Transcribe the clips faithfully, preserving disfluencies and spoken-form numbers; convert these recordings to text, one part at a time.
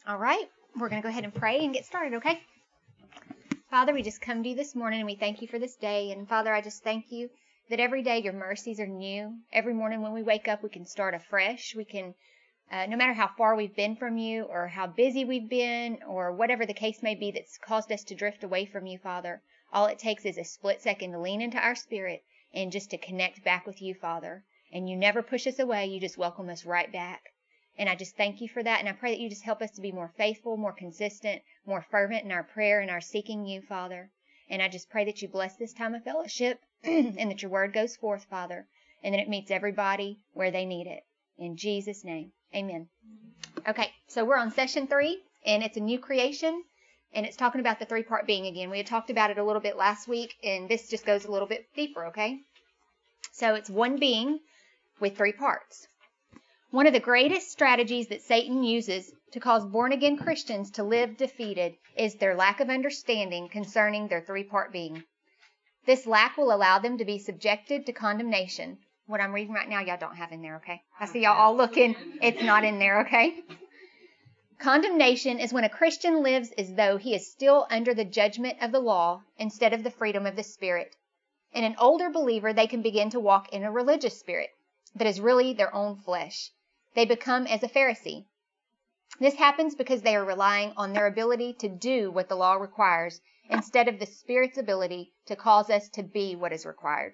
All right, we're going to go ahead and pray and get started, okay? Father, we just come to you this morning and we thank you for this day. And Father, I just thank you that every day your mercies are new. Every morning when we wake up, we can start afresh. We can, uh, no matter how far we've been from you or how busy we've been or whatever the case may be that's caused us to drift away from you, Father, all it takes is a split second to lean into our spirit and just to connect back with you, Father. And you never push us away. You just welcome us right back. And I just thank you for that. And I pray that you just help us to be more faithful, more consistent, more fervent in our prayer and our seeking you, Father. And I just pray that you bless this time of fellowship and that your word goes forth, Father, and that it meets everybody where they need it. In Jesus' name, amen. Okay, so we're on session three, and it's a new creation, and it's talking about the three-part being again. We had talked about it a little bit last week, and this just goes a little bit deeper, okay? So it's one being with three parts. One of the greatest strategies that Satan uses to cause born-again Christians to live defeated is their lack of understanding concerning their three-part being. This lack will allow them to be subjected to condemnation. What I'm reading right now, y'all don't have in there, okay? I see y'all all looking. It's not in there, okay? Condemnation is when a Christian lives as though he is still under the judgment of the law instead of the freedom of the Spirit. In an older believer, they can begin to walk in a religious spirit that is really their own flesh. They become as a Pharisee. This happens because they are relying on their ability to do what the law requires instead of the Spirit's ability to cause us to be what is required.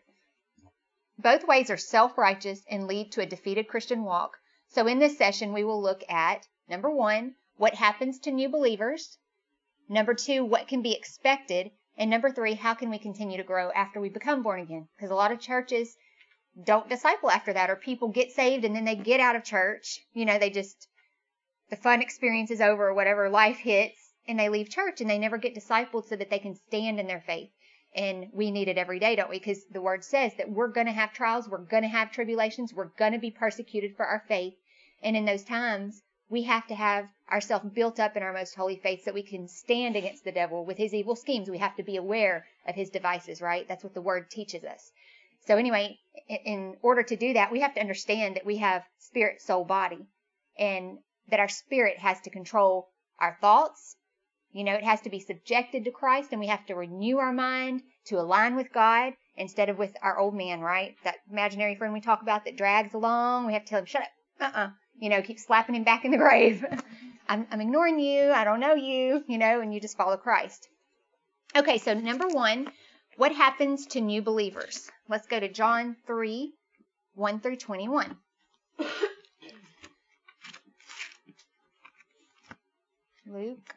Both ways are self-righteous and lead to a defeated Christian walk. So in this session, we will look at, number one, what happens to new believers. Number two, what can be expected. And number three, how can we continue to grow after we become born again? Because a lot of churches don't disciple after that, or people get saved and then they get out of church. You know, they just, the fun experience is over or whatever, life hits, and they leave church and they never get discipled so that they can stand in their faith. And we need it every day, don't we? Because the word says that we're going to have trials, we're going to have tribulations, we're going to be persecuted for our faith. And in those times, we have to have ourselves built up in our most holy faith so that we can stand against the devil with his evil schemes. We have to be aware of his devices, right? That's what the word teaches us. So anyway, in order to do that, we have to understand that we have spirit, soul, body, and that our spirit has to control our thoughts. You know, it has to be subjected to Christ, and we have to renew our mind to align with God instead of with our old man, right? That imaginary friend we talk about that drags along. We have to tell him, shut up, uh-uh, you know, keep slapping him back in the grave. I'm, I'm ignoring you. I don't know you, you know, and you just follow Christ. Okay, so number one, what happens to new believers? Let's go to John three, one through twenty-one. Luke,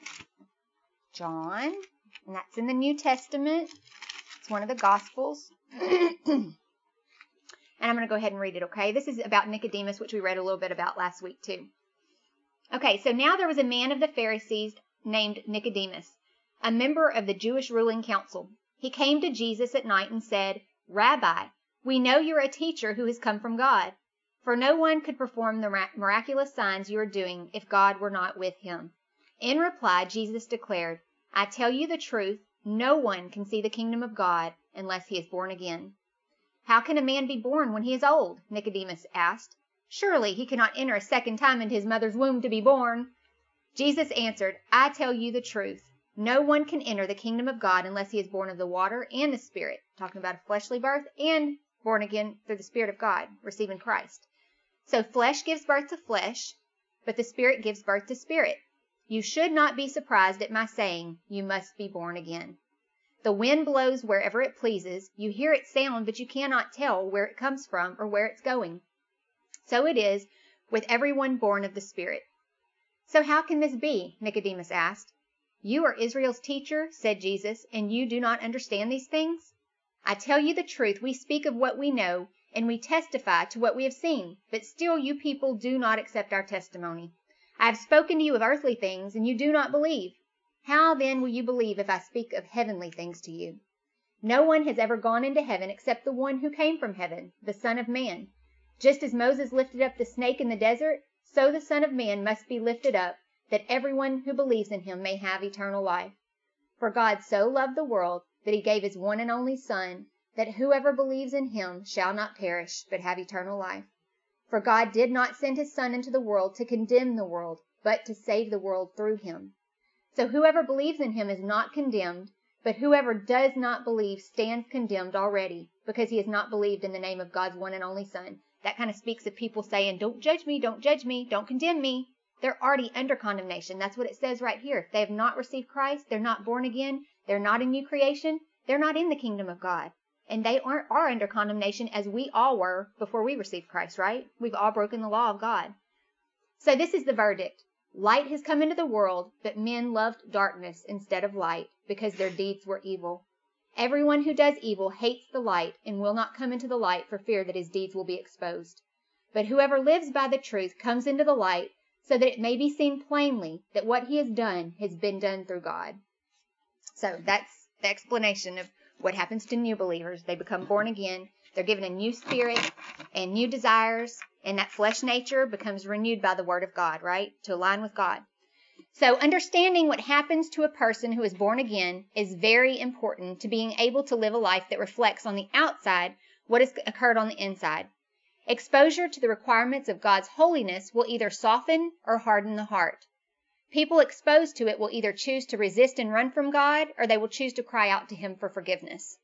John, and that's in the New Testament. It's one of the Gospels. And I'm going to go ahead and read it, okay? This is about Nicodemus, which we read a little bit about last week, too. Okay, so now there was a man of the Pharisees named Nicodemus, a member of the Jewish ruling council. He came to Jesus at night and said, Rabbi, we know you're a teacher who has come from God, for no one could perform the miraculous signs you are doing if God were not with him. In reply, Jesus declared, I tell you the truth, no one can see the kingdom of God unless he is born again. How can a man be born when he is old? Nicodemus asked. Surely he cannot enter a second time into his mother's womb to be born. Jesus answered, I tell you the truth. No one can enter the kingdom of God unless he is born of the water and the Spirit, talking about a fleshly birth, and born again through the Spirit of God, receiving Christ. So flesh gives birth to flesh, but the Spirit gives birth to spirit. You should not be surprised at my saying, you must be born again. The wind blows wherever it pleases. You hear its sound, but you cannot tell where it comes from or where it's going. So it is with everyone born of the Spirit. So how can this be? Nicodemus asked. You are Israel's teacher, said Jesus, and you do not understand these things? I tell you the truth, we speak of what we know, and we testify to what we have seen, but still you people do not accept our testimony. I have spoken to you of earthly things, and you do not believe. How then will you believe if I speak of heavenly things to you? No one has ever gone into heaven except the one who came from heaven, the Son of Man. Just as Moses lifted up the snake in the desert, so the Son of Man must be lifted up, that everyone who believes in him may have eternal life. For God so loved the world that he gave his one and only Son, that whoever believes in him shall not perish, but have eternal life. For God did not send his Son into the world to condemn the world, but to save the world through him. So whoever believes in him is not condemned, but whoever does not believe stands condemned already, because he has not believed in the name of God's one and only Son. That kind of speaks of people saying, don't judge me, don't judge me, don't condemn me. They're already under condemnation. That's what it says right here. If they have not received Christ, they're not born again, they're not a new creation, they're not in the kingdom of God. And they are, are under condemnation as we all were before we received Christ, right? We've all broken the law of God. So this is the verdict. Light has come into the world, but men loved darkness instead of light because their deeds were evil. Everyone who does evil hates the light and will not come into the light for fear that his deeds will be exposed. But whoever lives by the truth comes into the light so that it may be seen plainly that what he has done has been done through God. So that's the explanation of what happens to new believers. They become born again. They're given a new spirit and new desires, and that flesh nature becomes renewed by the word of God, right? To align with God. So understanding what happens to a person who is born again is very important to being able to live a life that reflects on the outside what has occurred on the inside. Exposure to the requirements of God's holiness will either soften or harden the heart. People exposed to it will either choose to resist and run from God, or they will choose to cry out to him for forgiveness.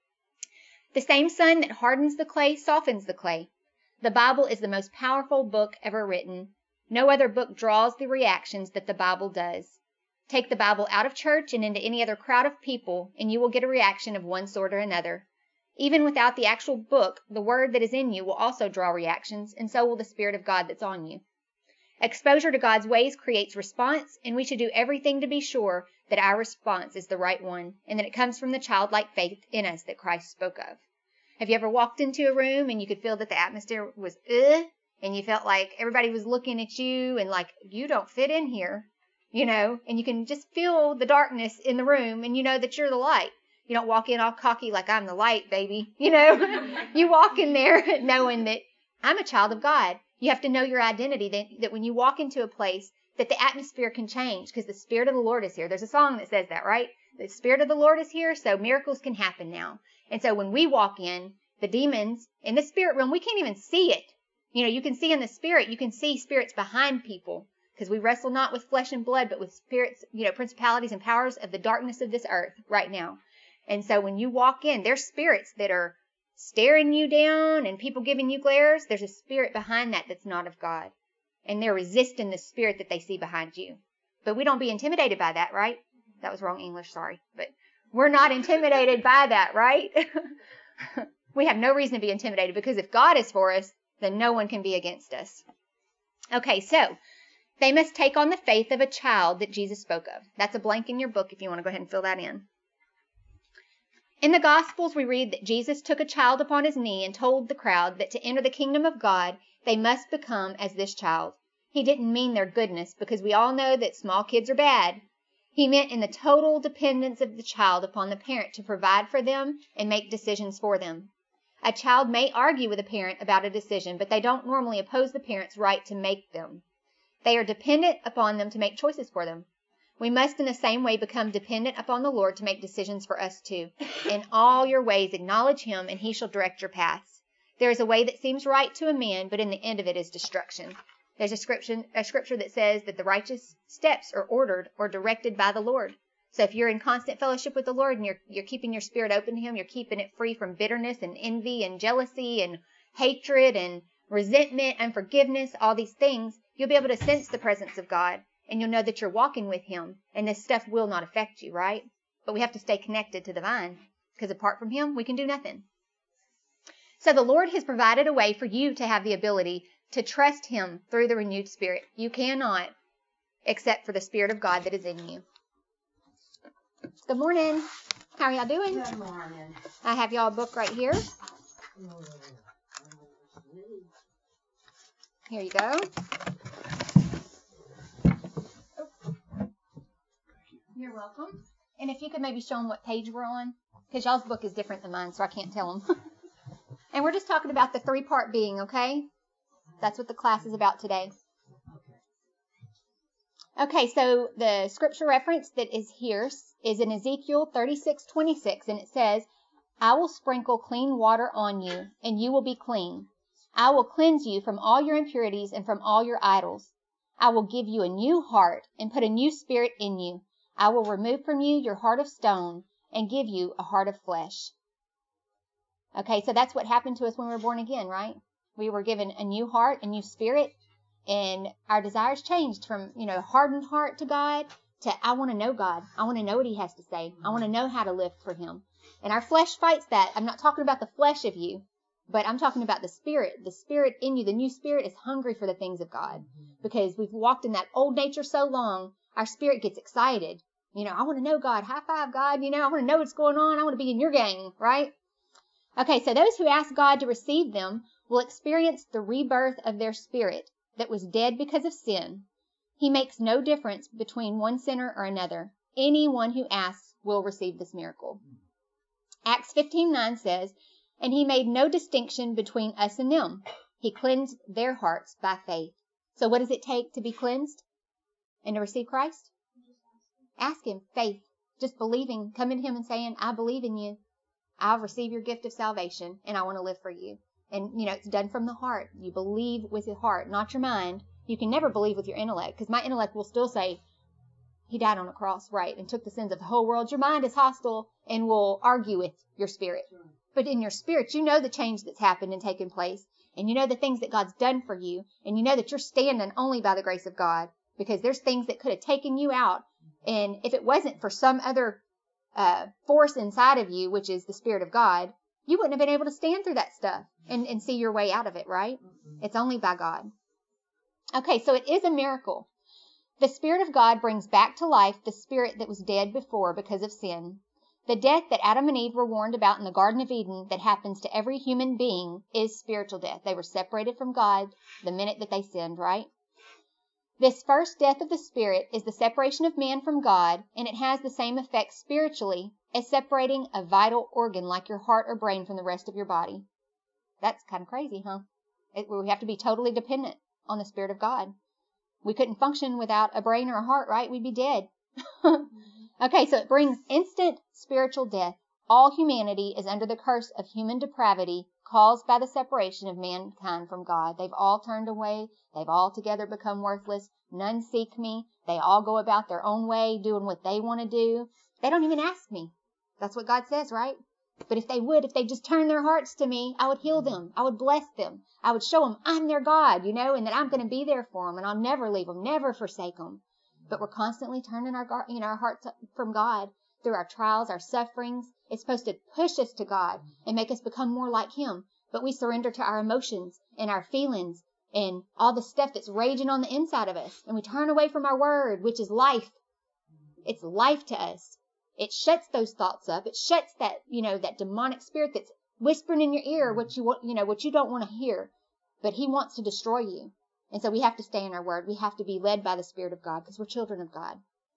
The same sun that hardens the clay softens the clay. The Bible is the most powerful book ever written. No other book draws the reactions that the Bible does. Take the Bible out of church and into any other crowd of people, and you will get a reaction of one sort or another. Even without the actual book, the word that is in you will also draw reactions, and so will the Spirit of God that's on you. Exposure to God's ways creates response, and we should do everything to be sure that our response is the right one, and that it comes from the childlike faith in us that Christ spoke of. Have you ever walked into a room and you could feel that the atmosphere was ugh, and you felt like everybody was looking at you and like, you don't fit in here, you know, and you can just feel the darkness in the room, and you know that you're the light. You don't walk in all cocky like I'm the light, baby, you know. You walk in there knowing that I'm a child of God. You have to know your identity, that, that when you walk into a place, that the atmosphere can change because the Spirit of the Lord is here. There's a song that says that, right? The Spirit of the Lord is here, so miracles can happen now. And so when we walk in, the demons in the spirit realm, we can't even see it. You know, you can see in the spirit, you can see spirits behind people, because we wrestle not with flesh and blood, but with spirits, you know, principalities and powers of the darkness of this earth right now. And so when you walk in, there's spirits that are staring you down and people giving you glares. There's a spirit behind that that's not of God. And they're resisting the spirit that they see behind you. But we don't be intimidated by that, right? That was wrong English, sorry. But we're not intimidated by that, right? We have no reason to be intimidated, because if God is for us, then no one can be against us. Okay, so they must take on the faith of a child that Jesus spoke of. That's a blank in your book if you want to go ahead and fill that in. In the Gospels, we read that Jesus took a child upon his knee and told the crowd that to enter the kingdom of God, they must become as this child. He didn't mean their goodness, because we all know that small kids are bad. He meant in the total dependence of the child upon the parent to provide for them and make decisions for them. A child may argue with a parent about a decision, but they don't normally oppose the parent's right to make them. They are dependent upon them to make choices for them. We must in the same way become dependent upon the Lord to make decisions for us too. In all your ways acknowledge him, and he shall direct your paths. There is a way that seems right to a man, but in the end of it is destruction. There's a scripture, a scripture that says that the righteous steps are ordered or directed by the Lord. So if you're in constant fellowship with the Lord and you're you're keeping your spirit open to him, you're keeping it free from bitterness and envy and jealousy and hatred and resentment, unforgiveness, all these things, you'll be able to sense the presence of God, and you'll know that you're walking with him, and this stuff will not affect you, right? But we have to stay connected to the vine, because apart from him, we can do nothing. So the Lord has provided a way for you to have the ability to trust him through the renewed spirit. You cannot, except for the Spirit of God that is in you. Good morning. How are y'all doing? Good morning. I have y'all a book right here. Here you go. You're welcome. And if you could maybe show them what page we're on, because y'all's book is different than mine, so I can't tell them. And we're just talking about the three-part being, okay? That's what the class is about today. Okay, so the scripture reference that is here is in Ezekiel thirty-six twenty-six, and it says, I will sprinkle clean water on you, and you will be clean. I will cleanse you from all your impurities and from all your idols. I will give you a new heart and put a new spirit in you. I will remove from you your heart of stone and give you a heart of flesh. Okay, so that's what happened to us when we were born again, right? We were given a new heart, a new spirit, and our desires changed from, you know, hardened heart to God to I want to know God. I want to know what he has to say. I want to know how to live for him. And our flesh fights that. I'm not talking about the flesh of you, but I'm talking about the spirit. The spirit in you, the new spirit is hungry for the things of God because we've walked in that old nature so long, our spirit gets excited. You know, I want to know God. High five, God. You know, I want to know what's going on. I want to be in your gang, right? Okay, so those who ask God to receive them will experience the rebirth of their spirit that was dead because of sin. He makes no difference between one sinner or another. Anyone who asks will receive this miracle. Acts fifteen nine says, and he made no distinction between us and them. He cleansed their hearts by faith. So what does it take to be cleansed and to receive Christ? Ask him. Faith. Just believing, coming to him and saying, I believe in you. I'll receive your gift of salvation and I want to live for you. And, you know, it's done from the heart. You believe with your heart, not your mind. You can never believe with your intellect because my intellect will still say he died on a cross, right, and took the sins of the whole world. Your mind is hostile and will argue with your spirit. But in your spirit, you know the change that's happened and taken place. And you know the things that God's done for you. And you know that you're standing only by the grace of God because there's things that could have taken you out. And if it wasn't for some other uh, force inside of you, which is the Spirit of God, you wouldn't have been able to stand through that stuff and, and see your way out of it, right? Mm-hmm. It's only by God. Okay, so it is a miracle. The Spirit of God brings back to life the spirit that was dead before because of sin. The death that Adam and Eve were warned about in the Garden of Eden that happens to every human being is spiritual death. They were separated from God the minute that they sinned, right? This first death of the spirit is the separation of man from God, and it has the same effect spiritually as separating a vital organ like your heart or brain from the rest of your body. That's kind of crazy, huh? It, we have to be totally dependent on the Spirit of God. We couldn't function without a brain or a heart, right? We'd be dead. Okay, so it brings instant spiritual death. All humanity is under the curse of human depravity caused by the separation of mankind from God. They've all turned away. They've all together become worthless. None seek me. They all go about their own way, doing what they want to do. They don't even ask me. That's what God says, right? But if they would, if they just turn their hearts to me, I would heal them. I would bless them. I would show them I'm their God, you know, and that I'm going to be there for them, and I'll never leave them, never forsake them. But we're constantly turning our, you know, our hearts from God through our trials, our sufferings. It's supposed to push us to God and make us become more like him. But we surrender to our emotions and our feelings and all the stuff that's raging on the inside of us. And we turn away from our word, which is life. It's life to us. It shuts those thoughts up. It shuts that, you know, that demonic spirit that's whispering in your ear what you want, you know, what you don't want to hear. But he wants to destroy you. And so we have to stay in our word. We have to be led by the Spirit of God because we're children of God.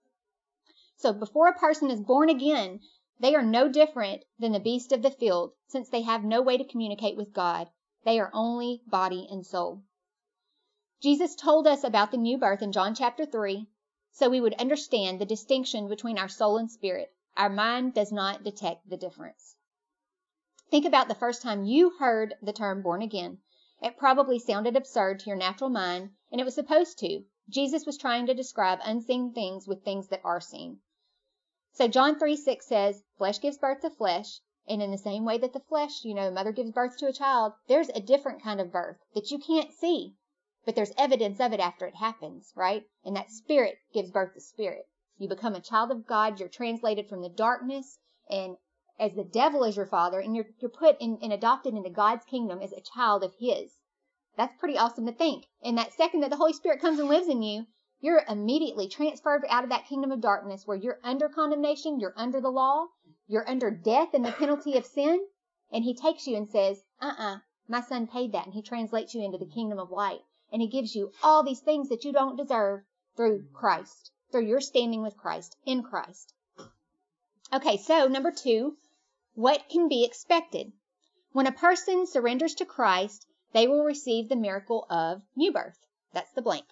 So before a person is born again, they are no different than the beast of the field, since they have no way to communicate with God. They are only body and soul. Jesus told us about the new birth in John chapter three, so we would understand the distinction between our soul and spirit. Our mind does not detect the difference. Think about the first time you heard the term born again. It probably sounded absurd to your natural mind, and it was supposed to. Jesus was trying to describe unseen things with things that are seen. So John three six says, flesh gives birth to flesh, and in the same way that the flesh, you know, mother gives birth to a child, there's a different kind of birth that you can't see, but there's evidence of it after it happens, right? And that spirit gives birth to spirit. You become a child of God, you're translated from the darkness, and as the devil is your father, and you're you're put in and adopted into God's kingdom as a child of his. That's pretty awesome to think. And that second that the Holy Spirit comes and lives in you, you're immediately transferred out of that kingdom of darkness where you're under condemnation, you're under the law, you're under death and the penalty of sin. And he takes you and says, uh-uh, my son paid that. And he translates you into the kingdom of light. And he gives you all these things that you don't deserve through Christ, through your standing with Christ, in Christ. Okay, so number two, what can be expected? When a person surrenders to Christ, they will receive the miracle of new birth. That's the blank.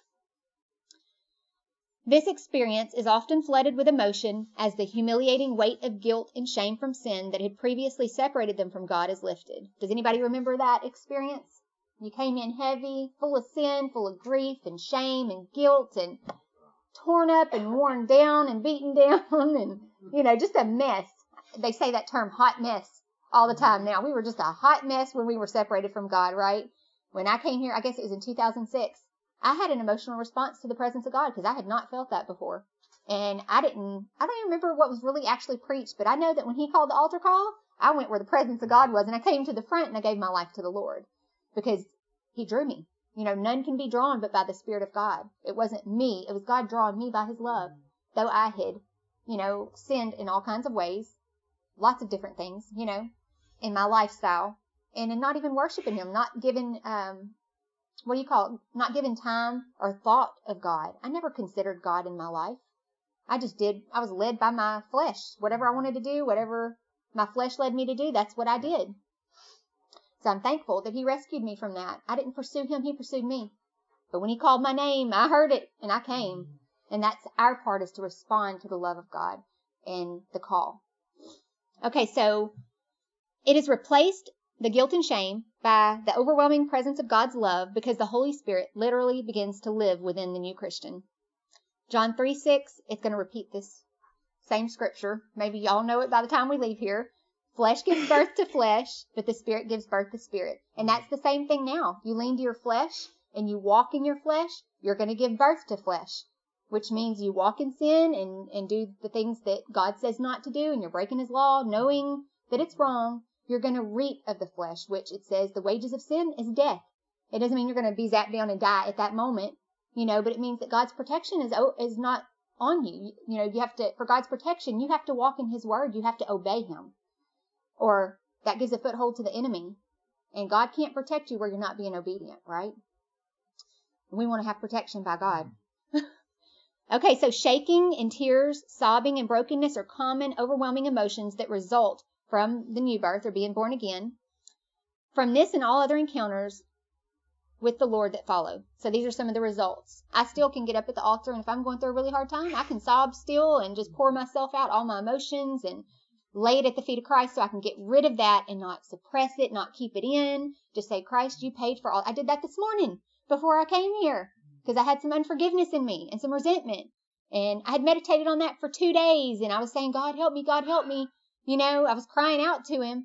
This experience is often flooded with emotion as the humiliating weight of guilt and shame from sin that had previously separated them from God is lifted. Does anybody remember that experience? You came in heavy, full of sin, full of grief and shame and guilt and torn up and worn down and beaten down and, you know, just a mess. They say that term, hot mess, all the time now. We were just a hot mess when we were separated from God, right? When I came here, I guess it was in two thousand six, I had an emotional response to the presence of God because I had not felt that before. And I didn't, I don't even remember what was really actually preached, but I know that when he called the altar call, I went where the presence of God was, and I came to the front and I gave my life to the Lord because he drew me. You know, none can be drawn but by the Spirit of God. It wasn't me. It was God drawing me by his love. Though I had, you know, sinned in all kinds of ways, lots of different things, you know, in my lifestyle, and in not even worshiping him, not giving, um, what do you call it? Not giving time or thought of God. I never considered God in my life. I just did. I was led by my flesh. Whatever I wanted to do, whatever my flesh led me to do, that's what I did. So I'm thankful that he rescued me from that. I didn't pursue him. He pursued me. But when he called my name, I heard it and I came. And that's our part, is to respond to the love of God and the call. Okay, so it has replaced the guilt and shame by the overwhelming presence of God's love, because the Holy Spirit literally begins to live within the new Christian. John three six, it's going to repeat this same scripture. Maybe y'all know it by the time we leave here. Flesh gives birth to flesh, but the Spirit gives birth to spirit. And that's the same thing now. You lean to your flesh and you walk in your flesh, you're going to give birth to flesh, which means you walk in sin and, and do the things that God says not to do, and you're breaking his law, knowing that it's wrong. You're going to reap of the flesh, which it says the wages of sin is death. It doesn't mean you're going to be zapped down and die at that moment, you know, but it means that God's protection is is not on you. You, you know, you have to, for God's protection, you have to walk in his word. You have to obey him, or that gives a foothold to the enemy. And God can't protect you where you're not being obedient, right? We want to have protection by God. Okay, so shaking and tears, sobbing and brokenness are common, overwhelming emotions that result from the new birth or being born again. From this and all other encounters with the Lord that follow. So these are some of the results. I still can get up at the altar, and if I'm going through a really hard time, I can sob still and just pour myself out, all my emotions, and lay it at the feet of Christ so I can get rid of that and not suppress it, not keep it in. Just say, Christ, you paid for all. I did that this morning before I came here because I had some unforgiveness in me and some resentment. And I had meditated on that for two days, and I was saying, God, help me, God, help me. You know, I was crying out to him.